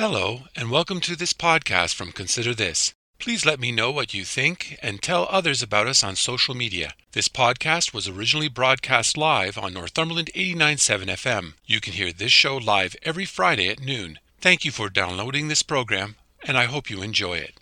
Hello, and welcome to this podcast from Consider This. Please let me know what you think and tell others about us on social media. This podcast was originally broadcast live on Northumberland 89.7 FM. You can hear this show live every Friday at noon. Thank you for downloading this program, and I hope you enjoy it.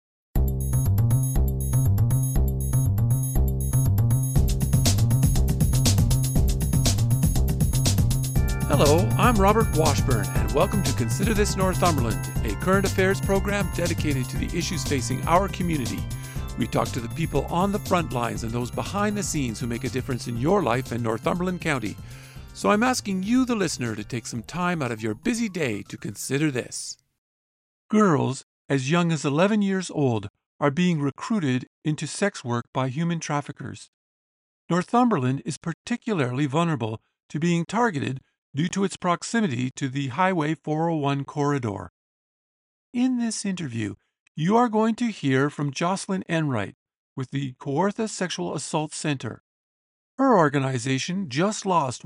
Hello, I'm Robert Washburn, and welcome to Consider This Northumberland, a current affairs program dedicated to the issues facing our community. We talk to the people on the front lines and those behind the scenes who make a difference in your life in Northumberland County. So I'm asking you, the listener, to take some time out of your busy day to consider this. Girls as young as 11 years old are being recruited into sex work by human traffickers. Northumberland is particularly vulnerable to being targeted due to its proximity to the Highway 401 corridor. In this interview, you are going to hear from Jocelyn Enright with the Kawartha Sexual Assault Center. Her organization just lost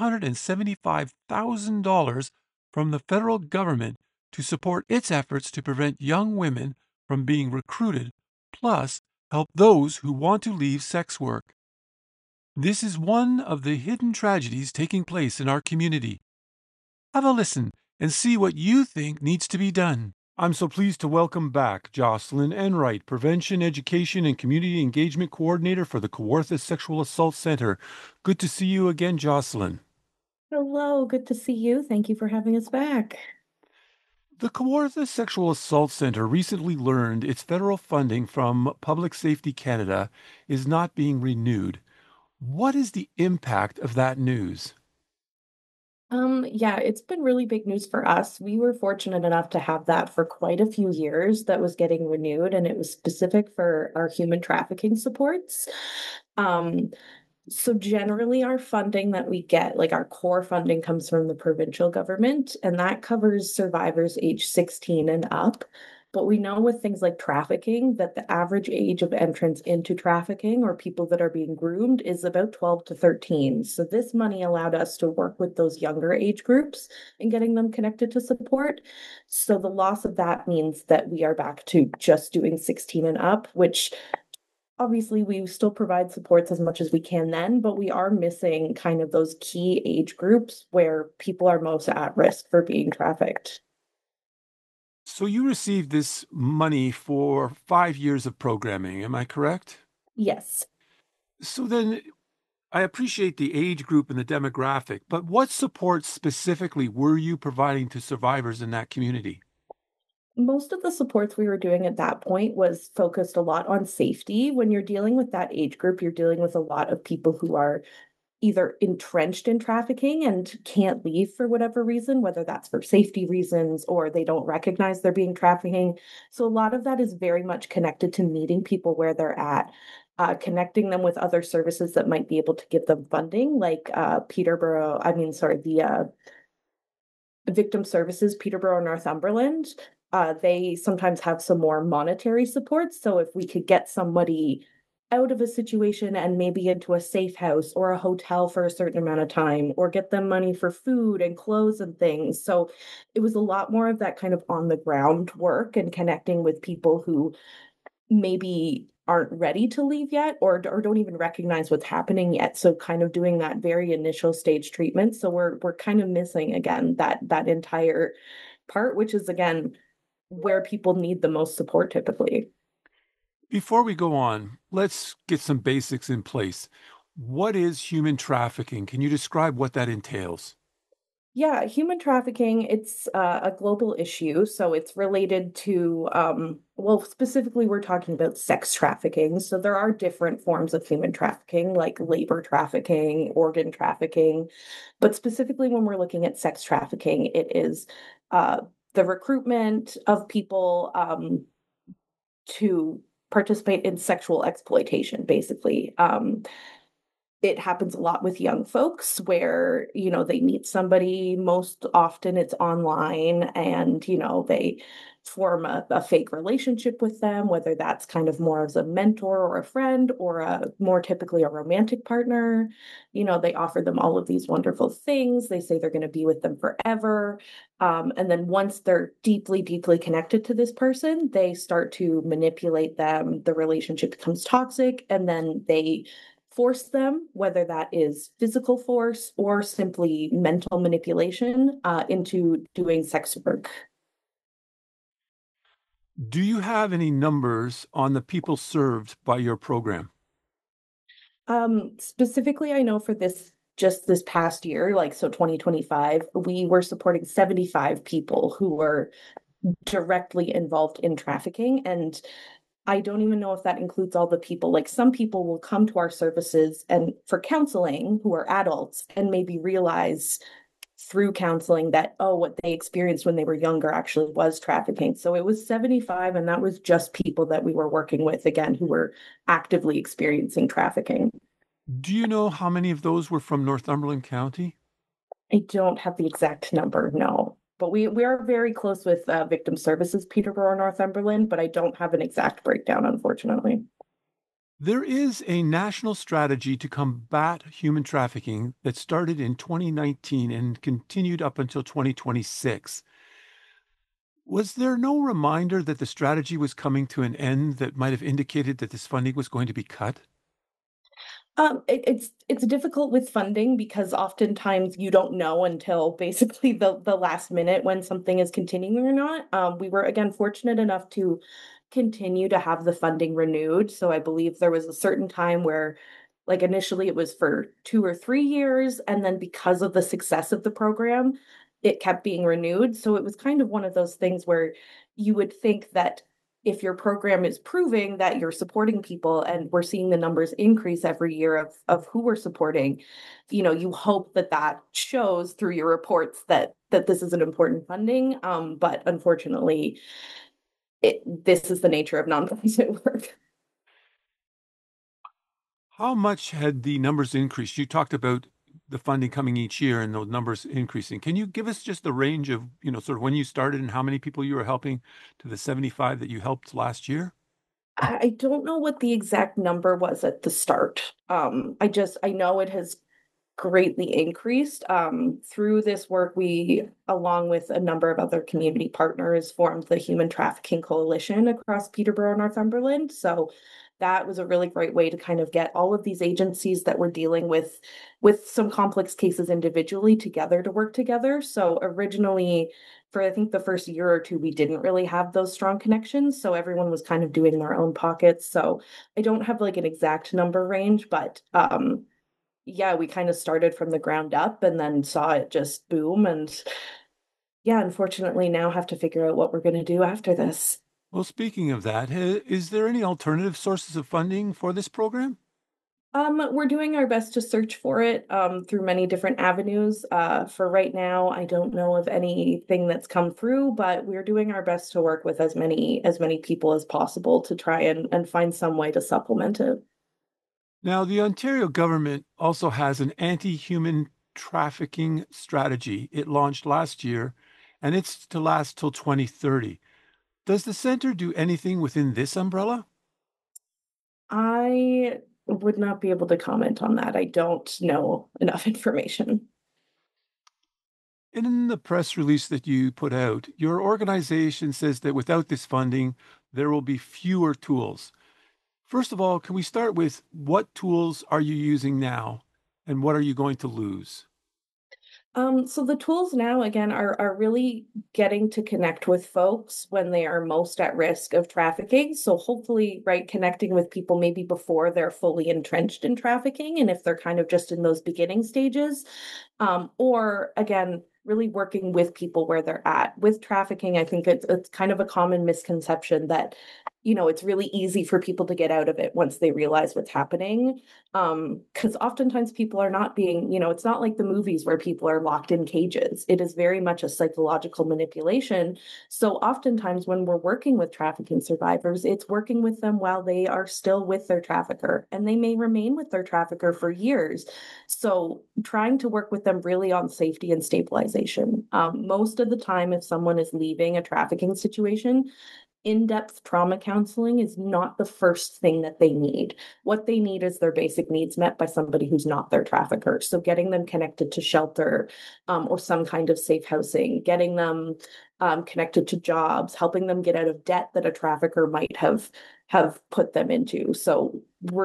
$175,000 from the federal government to support its efforts to prevent young women from being recruited, plus help those who want to leave sex work. This is one of the hidden tragedies taking place in our community. Have a listen and see what you think needs to be done. I'm so pleased to welcome back Jocelyn Enright, Prevention, Education, and Community Engagement Coordinator for the Kawartha Sexual Assault Center. Good to see you again, Jocelyn. Hello, good to see you. Thank you for having us back. The Kawartha Sexual Assault Center recently learned its federal funding from Public Safety Canada is not being renewed. What is the impact of that news? Yeah, it's been really big news for us. We were fortunate enough to have that for quite a few years that was getting renewed, and it was specific for our human trafficking supports. Um, so generally our funding that we get, like our core funding comes from the provincial government, and that covers survivors age 16 and up. But we know with things like trafficking that the average age of entrance into trafficking or people that are being groomed is about 12 to 13. So this money allowed us to work with those younger age groups and getting them connected to support. So the loss of that means that we are back to just doing 16 and up, which obviously we still provide supports as much as we can then, but we are missing kind of those key age groups where people are most at risk for being trafficked. So you received this money for 5 years of programming, am I correct? Yes. So then I appreciate the age group and the demographic, but what support specifically were you providing to survivors in that community? Most of the supports we were doing at that point was focused a lot on safety. When you're dealing with that age group, you're dealing with a lot of people who are either entrenched in trafficking and can't leave for whatever reason, whether that's for safety reasons or they don't recognize they're being trafficking. So a lot of that is very much connected to meeting people where they're at, connecting them with other services that might be able to give them funding, like the Victim Services, Peterborough, Northumberland. They sometimes have some more monetary support. So if we could get somebody out of a situation and maybe into a safe house or a hotel for a certain amount of time, or get them money for food and clothes and things. So it was a lot more of that kind of on the ground work and connecting with people who maybe aren't ready to leave yet or don't even recognize what's happening yet, so kind of doing that very initial stage treatment. So we're kind of missing again that entire part, which is again where people need the most support typically. Before we go on, let's get some basics in place. What is human trafficking? Can you describe what that entails? Yeah, human trafficking, it's a global issue. So it's related to, well, specifically, we're talking about sex trafficking. So there are different forms of human trafficking, like labor trafficking, organ trafficking. But specifically, when we're looking at sex trafficking, it is uh, the recruitment of people to participate in sexual exploitation, basically. It happens a lot with young folks where, they meet somebody. Most often it's online, and, they form a fake relationship with them, whether that's kind of more as a mentor or a friend or a more typically a romantic partner. They offer them all of these wonderful things. They say they're going to be with them forever. And then once they're deeply, deeply connected to this person, they start to manipulate them. The relationship becomes toxic, and then they force them, whether that is physical force or simply mental manipulation, into doing sex work. Do you have any numbers on the people served by your program? Specifically, I know for just this past year, like so 2025, we were supporting 75 people who were directly involved in trafficking. And I don't even know if that includes all the people. Like some people will come to our services and for counseling who are adults and maybe realize through counseling that, oh, what they experienced when they were younger actually was trafficking. So it was 75, and that was just people that we were working with, again, who were actively experiencing trafficking. Do you know how many of those were from Northumberland County? I don't have the exact number, no. But we are very close with Victim Services Peterborough, Northumberland, but I don't have an exact breakdown, unfortunately. There is a national strategy to combat human trafficking that started in 2019 and continued up until 2026. Was there no reminder that the strategy was coming to an end that might have indicated that this funding was going to be cut? It's difficult with funding because oftentimes you don't know until basically the last minute when something is continuing or not. We were again fortunate enough to continue to have the funding renewed. So I believe there was a certain time where, like initially it was for 2 or 3 years, and then because of the success of the program, it kept being renewed. So it was kind of one of those things where you would think that if your program is proving that you're supporting people and we're seeing the numbers increase every year of who we're supporting, you hope that that shows through your reports that this is an important funding. But unfortunately, this is the nature of nonprofit work. How much had the numbers increased? You talked about the funding coming each year and those numbers increasing. Can you give us just the range of, sort of when you started and how many people you were helping to the 75 that you helped last year? I don't know what the exact number was at the start. I know it has greatly increased. Through this work, we, along with a number of other community partners, formed the Human Trafficking Coalition across Peterborough, Northumberland. So that was a really great way to kind of get all of these agencies that were dealing with some complex cases individually together to work together. So originally, for I think the first year or two, we didn't really have those strong connections. So everyone was kind of doing their own pockets. So I don't have like an exact number range, but yeah, we kind of started from the ground up and then saw it just boom. And yeah, unfortunately, now have to figure out what we're going to do after this. Well, speaking of that, is there any alternative sources of funding for this program? We're doing our best to search for it through many different avenues. For right now, I don't know of anything that's come through, but we're doing our best to work with as many people as possible to try and find some way to supplement it. Now, the Ontario government also has an anti-human trafficking strategy. It launched last year, and it's to last till 2030. Does the center do anything within this umbrella? I would not be able to comment on that. I don't know enough information. In the press release that you put out, your organization says that without this funding, there will be fewer tools. First of all, can we start with what tools are you using now and what are you going to lose? So the tools now again are really getting to connect with folks when they are most at risk of trafficking. So hopefully, right, connecting with people maybe before they're fully entrenched in trafficking, and if they're kind of just in those beginning stages, or again, really working with people where they're at. With trafficking, I think it's kind of a common misconception that it's really easy for people to get out of it once they realize what's happening. Because oftentimes people are not being, it's not like the movies where people are locked in cages. It is very much a psychological manipulation. So oftentimes when we're working with trafficking survivors, it's working with them while they are still with their trafficker, and they may remain with their trafficker for years. So trying to work with them really on safety and stabilization. Most of the time, if someone is leaving a trafficking situation, in-depth trauma counseling is not the first thing that they need. What they need is their basic needs met by somebody who's not their trafficker. So getting them connected to shelter, or some kind of safe housing, getting them connected to jobs, helping them get out of debt that a trafficker might have put them into. So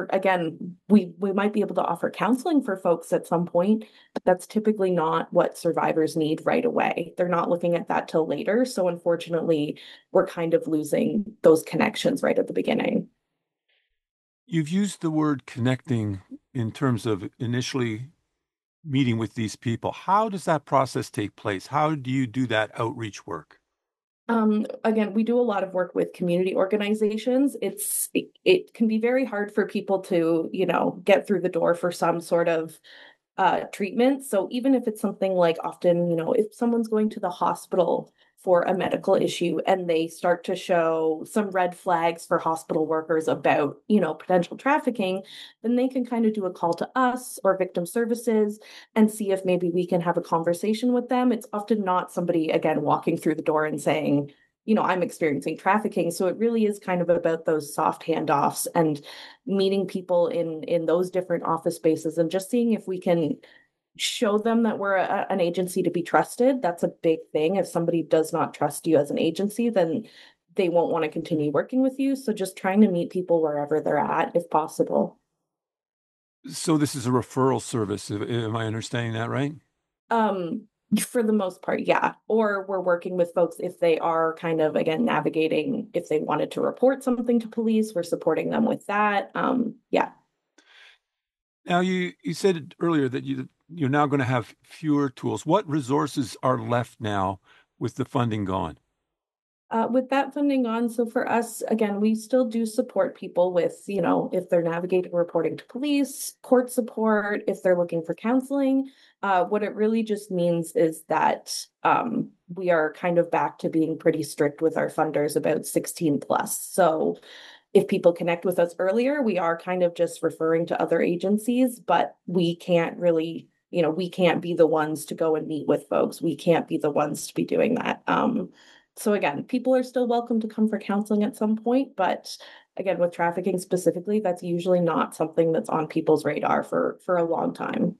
we might be able to offer counseling for folks at some point, but that's typically not what survivors need right away. They're not looking at that till later. So unfortunately, we're kind of losing those connections right at the beginning. You've used the word connecting in terms of initially meeting with these people. How does that process take place? How do you do that outreach work? Again, we do a lot of work with community organizations. It can be very hard for people to, get through the door for some sort of treatment. So even if it's something like, often, if someone's going to the hospital for a medical issue and they start to show some red flags for hospital workers about, potential trafficking, then they can kind of do a call to us or victim services and see if maybe we can have a conversation with them. It's often not somebody, again, walking through the door and saying, I'm experiencing trafficking. So it really is kind of about those soft handoffs and meeting people in those different office spaces and just seeing if we can show them that we're an agency to be trusted. That's a big thing. If somebody does not trust you as an agency, then they won't want to continue working with you. So just trying to meet people wherever they're at, if possible. So this is a referral service. Am I understanding that right? Um, for the most part, yeah. Or we're working with folks if they are kind of, again, navigating, if they wanted to report something to police, we're supporting them with that. Yeah. Now you said earlier that you're now going to have fewer tools. What resources are left now with the funding gone? With that funding on, so for us, again, we still do support people with, if they're navigating reporting to police, court support, if they're looking for counseling. What it really just means is that we are kind of back to being pretty strict with our funders about 16 plus. So if people connect with us earlier, we are kind of just referring to other agencies, but we can't really, we can't be the ones to go and meet with folks. We can't be the ones to be doing that. So again, people are still welcome to come for counseling at some point, but again, with trafficking specifically, that's usually not something that's on people's radar for a long time.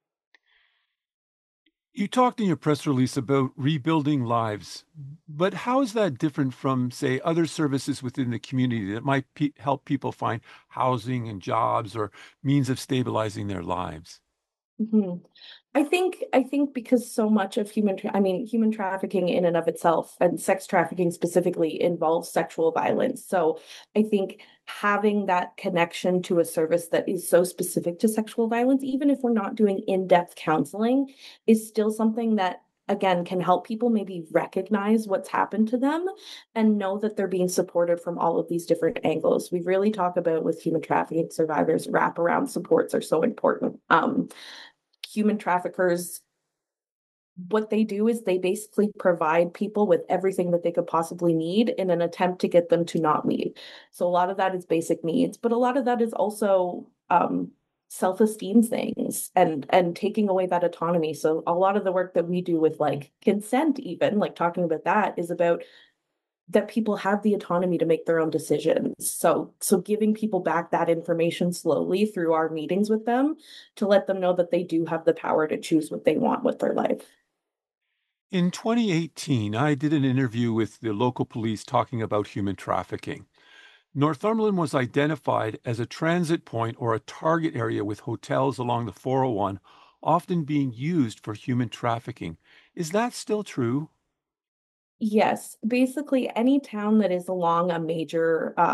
You talked in your press release about rebuilding lives, but how is that different from, say, other services within the community that might help people find housing and jobs or means of stabilizing their lives? Mhm. I think because so much of human trafficking in and of itself and sex trafficking specifically involves sexual violence. So I think having that connection to a service that is so specific to sexual violence, even if we're not doing in-depth counseling, is still something that again can help people maybe recognize what's happened to them and know that they're being supported from all of these different angles. We really talk about with human trafficking survivors, wraparound supports are so important. Human traffickers, what they do is they basically provide people with everything that they could possibly need in an attempt to get them to not leave. So a lot of that is basic needs, but a lot of that is also self-esteem things and taking away that autonomy. So a lot of the work that we do with like consent, even like talking about that, is about that people have the autonomy to make their own decisions. So giving people back that information slowly through our meetings with them to let them know that they do have the power to choose what they want with their life. In 2018, I did an interview with the local police talking about human trafficking. Northumberland was identified as a transit point or a target area with hotels along the 401 often being used for human trafficking. Is that still true? Yes, basically any town that is along a major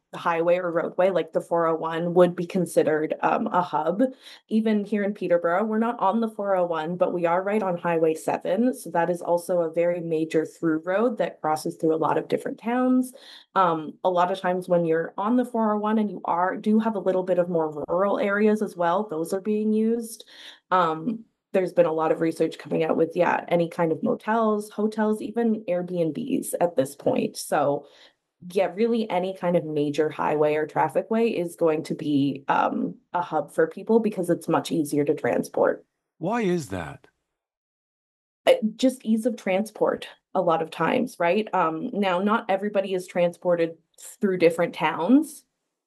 highway or roadway like the 401 would be considered a hub. Even here in Peterborough, we're not on the 401, but we are right on Highway 7. So that is also a very major through road that crosses through a lot of different towns. A lot of times when you're on the 401 and you do have a little bit of more rural areas as well, those are being used. There's been a lot of research coming out with, yeah, any kind of motels, hotels, even Airbnbs at this point. So yeah, really any kind of major highway or traffic way is going to be a hub for people because it's much easier to transport. Why is that? Just ease of transport a lot of times, right? Now, not everybody is transported through different towns,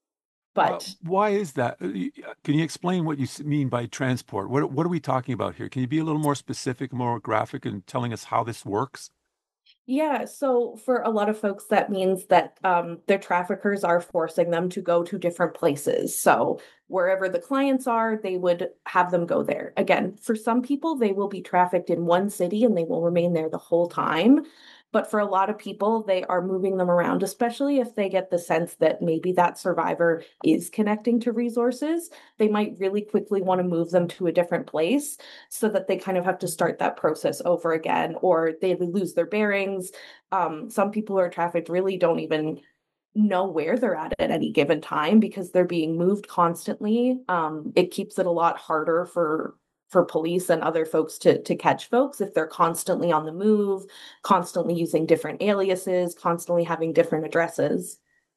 but Why is that? Can you explain what you mean by transport? What are we talking about here? Can you be a little more specific, more graphic in telling us how this works? yeah, so for a lot of folks, that means that their traffickers are forcing them to go to different places. So wherever the clients are, they would have them go there. Again, for some people, they will be trafficked in one city and they will remain there the whole time. But for a lot of people, they are moving them around, especially if they get the sense that maybe that survivor is connecting to resources. They might really quickly want to move them to a different place so that they kind of have to start that process over again, or they lose their bearings. Some people who are trafficked really don't even know where they're at any given time because they're being moved constantly. It keeps it a lot harder for police and other folks to catch folks if they're constantly on the move, constantly using different aliases, constantly having different addresses.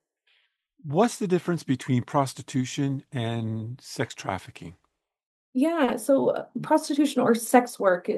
What's the difference between prostitution and sex trafficking? Yeah, so prostitution or sex work,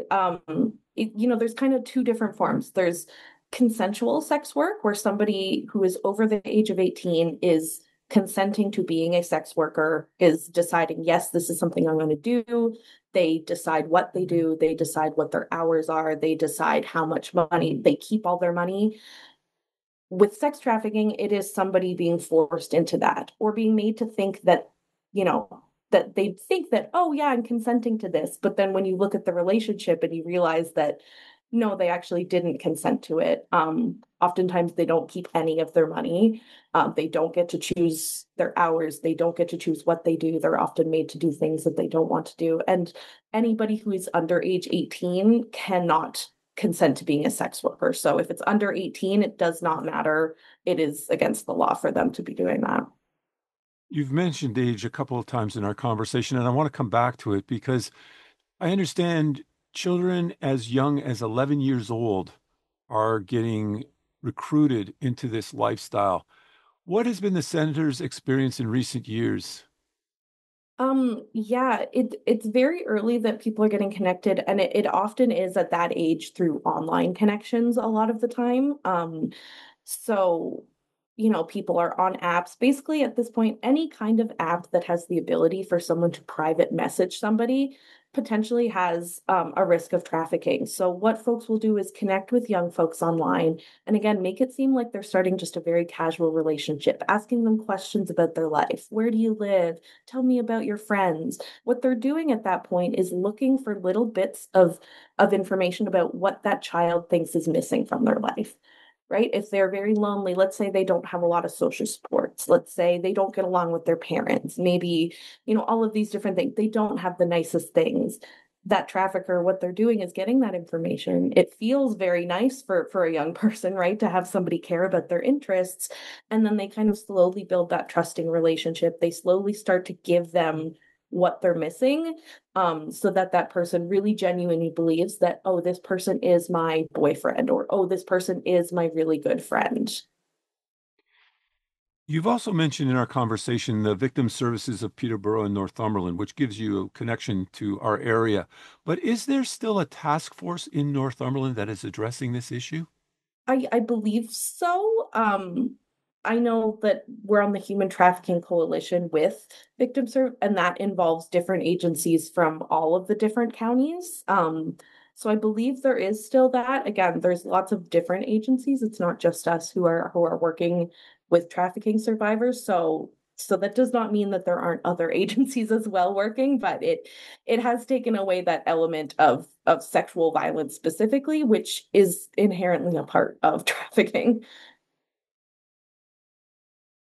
there's kind of two different forms. There's consensual sex work, where somebody who is over the age of 18 is consenting to being a sex worker, is deciding, yes, this is something I'm going to do. They decide what they do, they decide what their hours are, they decide how much money they keep all their money. With sex trafficking, it is somebody being forced into that or being made to think that, you know, that they think that, oh, yeah, I'm consenting to this. But then when you look at the relationship and you realize that, no, they actually didn't consent to it. Oftentimes they don't keep any of their money. They don't get to choose their hours. They don't get to choose what they do. They're often made to do things that they don't want to do. And anybody who is under age 18 cannot consent to being a sex worker. So if it's under 18, it does not matter. It is against the law for them to be doing that. You've mentioned age a couple of times in our conversation, and I want to come back to it because I understand children as young as 11 years old are getting recruited into this lifestyle. What has been the senator's experience in recent years? Yeah, it's very early that people are getting connected, and it often is at that age through online connections a lot of the time. So, people are on apps. Basically, at this point, any kind of app that has the ability for someone to private message somebody potentially has a risk of trafficking. So, what folks will do is connect with young folks online and again, make it seem like they're starting just a very casual relationship, asking them questions about their life. Where do you live? Tell me about your friends. What they're doing at that point is looking for little bits of information about what that child thinks is missing from their life, right? If they're very lonely, let's say they don't have a lot of social supports, let's say they don't get along with their parents, maybe, all of these different things, they don't have the nicest things. That trafficker, what they're doing is getting that information. It feels very nice for a young person, right, to have somebody care about their interests. And then they kind of slowly build that trusting relationship. They slowly start to give them what they're missing, so that that person really genuinely believes that, oh, this person is my boyfriend, or oh, this person is my really good friend. You've also mentioned in our conversation the Victim Services of Peterborough and Northumberland, which gives you a connection to our area. But is there still a task force in Northumberland that is addressing this issue? I believe so. I know that we're on the Human Trafficking Coalition with Victim Serve, and that involves different agencies from all of the different counties. So I believe there is still that. Again, there's lots of different agencies. It's not just us who are working with trafficking survivors. So that does not mean that there aren't other agencies as well working, but it has taken away that element of sexual violence specifically, which is inherently a part of trafficking.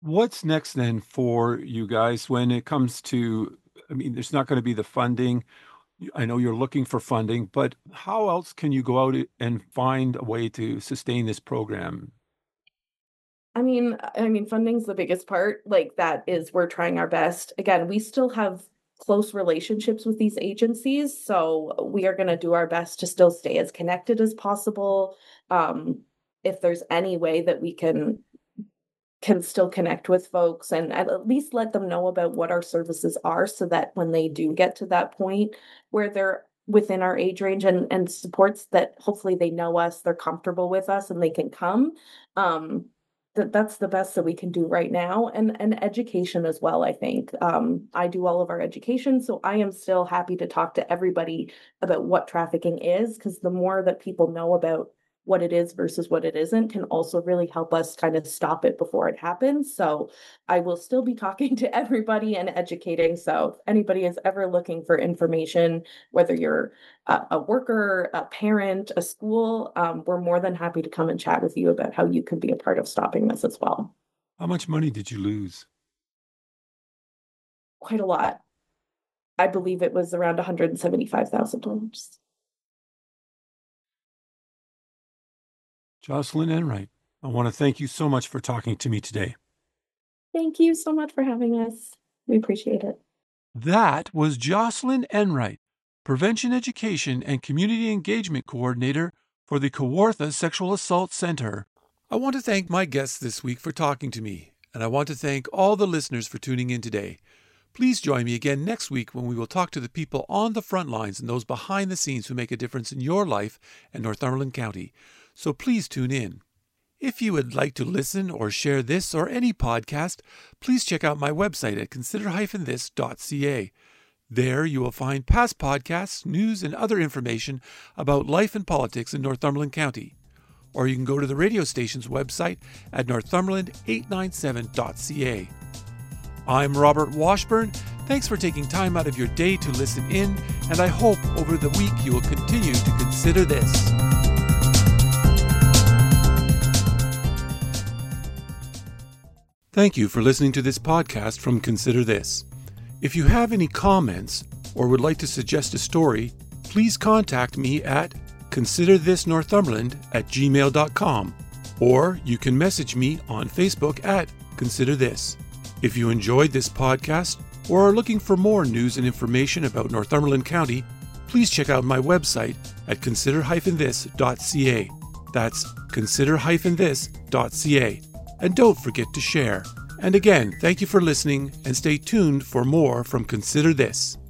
What's next then for you guys when it comes to, I mean, there's not going to be the funding. I know you're looking for funding, but how else can you go out and find a way to sustain this program? I mean, funding's the biggest part. Like that is we're trying our best. Again, we still have close relationships with these agencies, so we are going to do our best to still stay as connected as possible. Um, if there's any way that we can still connect with folks and at least let them know about what our services are so that when they do get to that point where they're within our age range and supports that hopefully they know us, they're comfortable with us and they can come. Um, that's the best that we can do right now and education as well, I think. I do all of our education, so I am still happy to talk to everybody about what trafficking is because the more that people know about what it is versus what it isn't can also really help us kind of stop it before it happens. So I will still be talking to everybody and educating. So if anybody is ever looking for information, whether you're a worker, a parent, a school, we're more than happy to come and chat with you about how you can be a part of stopping this as well. How much money did you lose? Quite a lot. I believe it was around $175,000. Jocelyn Enright, I want to thank you so much for talking to me today. Thank you so much for having us. We appreciate it. That was Jocelyn Enright, Prevention Education and Community Engagement Coordinator for the Kawartha Sexual Assault Center. I want to thank my guests this week for talking to me, and I want to thank all the listeners for tuning in today. Please join me again next week when we will talk to the people on the front lines and those behind the scenes who make a difference in your life and Northumberland County. So please tune in. If you would like to listen or share this or any podcast, please check out my website at consider-this.ca. There you will find past podcasts, news, and other information about life and politics in Northumberland County. Or you can go to the radio station's website at northumberland897.ca. I'm Robert Washburn. Thanks for taking time out of your day to listen in, and I hope over the week you will continue to consider this. Thank you for listening to this podcast from Consider This. If you have any comments or would like to suggest a story, please contact me at considerthisnorthumberland@gmail.com, or you can message me on Facebook at Consider This. If you enjoyed this podcast or are looking for more news and information about Northumberland County, please check out my website at consider-this.ca. That's consider-this.ca. And don't forget to share. And again, thank you for listening and stay tuned for more from Consider This.